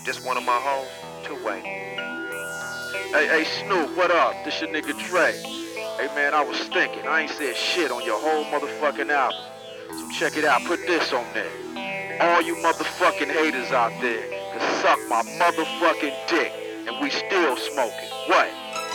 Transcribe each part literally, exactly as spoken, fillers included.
This one of my hoes, two-way. Hey, hey, Snoop, what up? This your nigga Dre. Hey, man, I was thinking. I ain't said shit on your whole motherfucking album. So check it out. Put this on there. All you motherfucking haters out there can suck my motherfucking dick. And we still smoking. What?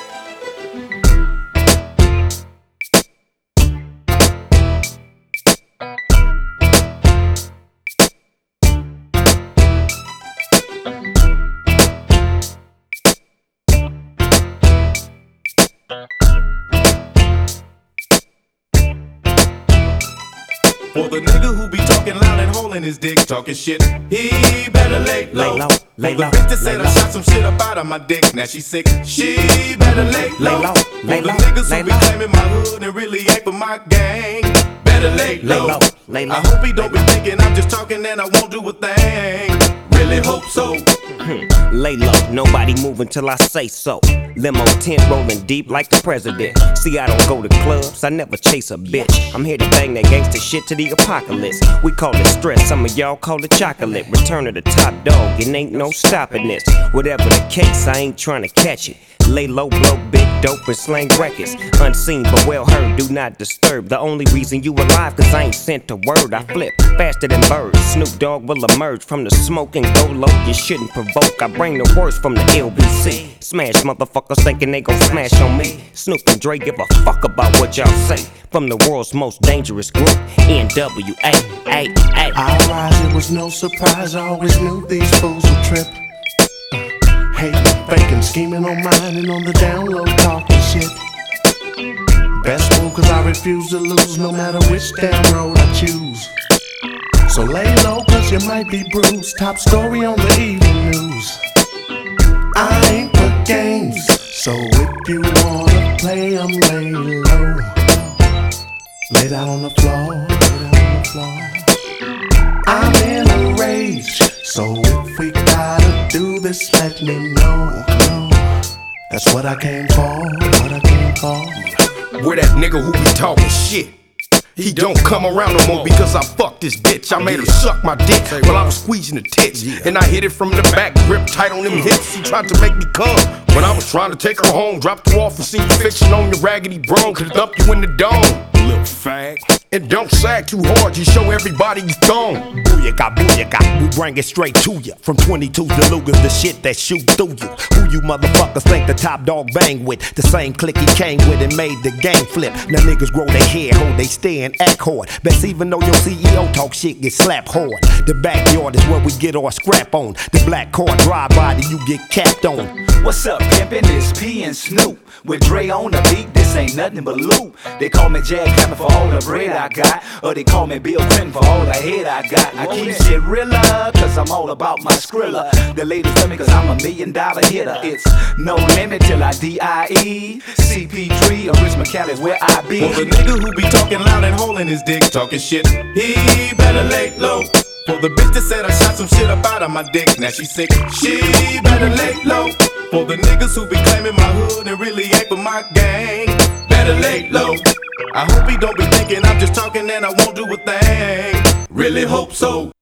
For the nigga who be talking loud and holding his dick, talking shit, he better lay low. Lay low, lay For the low, bitch that said lay I low. shot some shit up out of my dick, now she sick, she better lay low. Lay low, For lay the low, niggas lay who be low. claiming my hood and really ain't for my gang, better lay Lay low. low, lay low. I hope he don't be thinking I'm just talking and I won't do a thing. Really hope so. Lay low, nobody move until I say so. Limo tent rolling deep like the president. See, I don't go to clubs, I never chase a bitch. I'm here to bang that gangsta shit to the apocalypse. We call it stress, some of y'all call it chocolate. Return of the top dog, it ain't no stopping this. Whatever the case, I ain't trying to catch it. Lay low, blow big dope and slang records. Unseen but well heard, do not disturb. The only reason you alive, cause I ain't sent a word. I flip faster than birds. Snoop Dogg will emerge from the smoke and go low. You shouldn't provoke, I bring the worst from the L B C. Smash motherfuckers thinking they gon' smash on me. Snoop and Dre give a fuck about what y'all say. From the world's most dangerous group, N W A, A, A. I rise, it was no surprise, I always knew these fools would trip. Hating, faking, scheming on mine and on the down low, talking shit. Best move cause I refuse to lose no matter which damn road I choose. So lay low cause you might be bruised. Top story on the evening news. I ain't for games, so if you wanna play, I'm lay low. Lay down on the floor, lay down on the floor. I'm in a rage, so if we gotta do this, let me know. That's what I came for, what I came for. Where that nigga who be talking shit, he don't come around no more because I fucked this bitch. I made her suck my dick while I was squeezing the tits, and I hit it from the back, grip tight on them hips. He tried to make me come when I was trying to take her home. Dropped her off and seen you fixing on your raggedy bro. Could dump you in the dome, little fag. And don't sag too hard, you show everybody you thong. Booyaka, booyaka, we bring it straight to ya. From twenty-twos to Lugers, the shit that shoot through you. Who you motherfuckers think the top dog bang with? The same clique he came with and made the game flip. Now niggas grow their hair, hold they stand, act hard. Best even though your C E O talk shit, get slapped hard. The backyard is where we get our scrap on. The black car drive by that you get capped on. What's up, pimpin'? It's P and Snoop. With Dre on the beat, this ain't nothing but loot. They call me Jack Hammer for all the bread I got, or they call me Bill Clinton for all the head I got. I keep shit realer, cause I'm all about my skrilla. The ladies love me cause I'm a million dollar hitter. It's no limit till I D I E. C P three or Rich McCallis where I be. For the nigga who be talking loud and holding his dick, talking shit, he better lay low. For the bitch that said I shot some shit up out of my dick, now she sick, she better lay low. For the niggas who be claiming my hood and really ain't for my gang, better lay low. I hope he don't be thinking I'm just talking and I won't do a thing. Really hope so.